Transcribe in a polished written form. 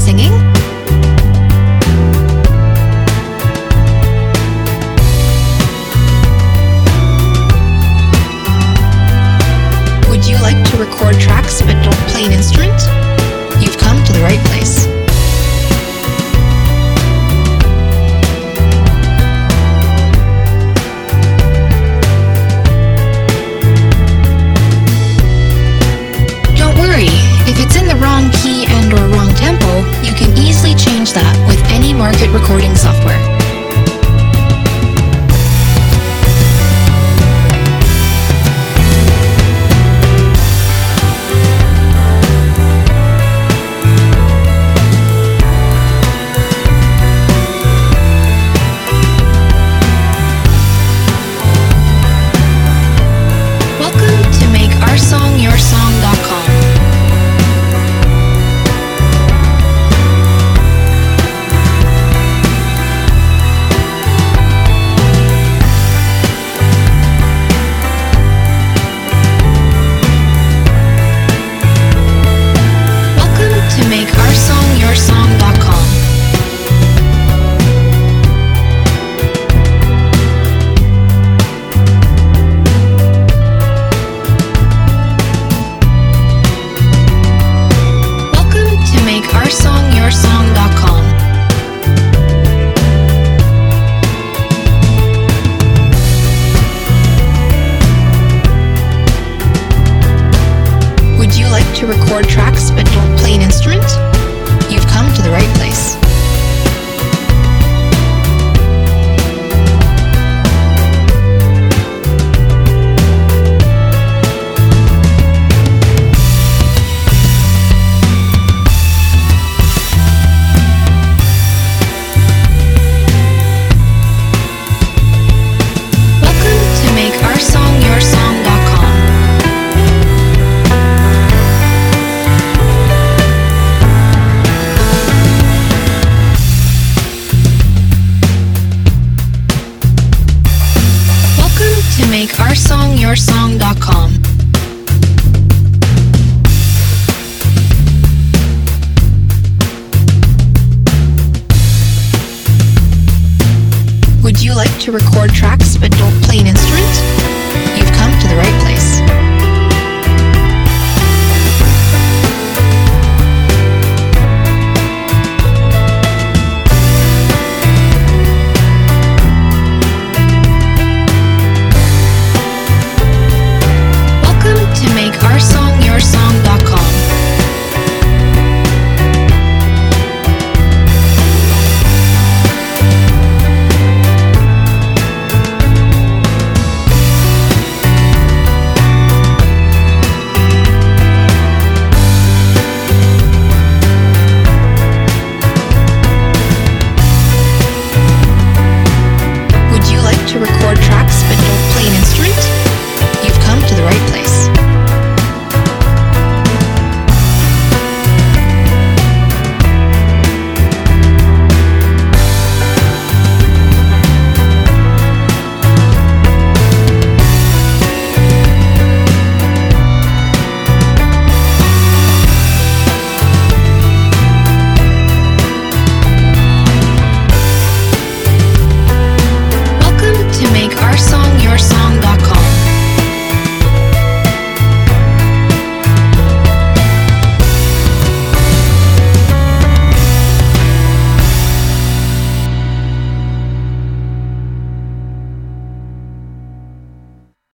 singing? Would you like to record tracks but don't play an instrument? You've come to the right place. Don't worry, if it's in the wrong key and or wrong tempo, you can easily change that with any market recording software. Welcome to MakeOurSongYourSong.com. Welcome to MakeOurSongYourSong.com. Welcome to MakeOurSongYourSong.com. Would you like to record tracks but don't play an instrument? You've come to the right place. Welcome to MakeOurSongYourSong.com. Welcome to MakeOurSongYourSong.com. Would you like to record tracks but don't play an instrument? You've come to the right place.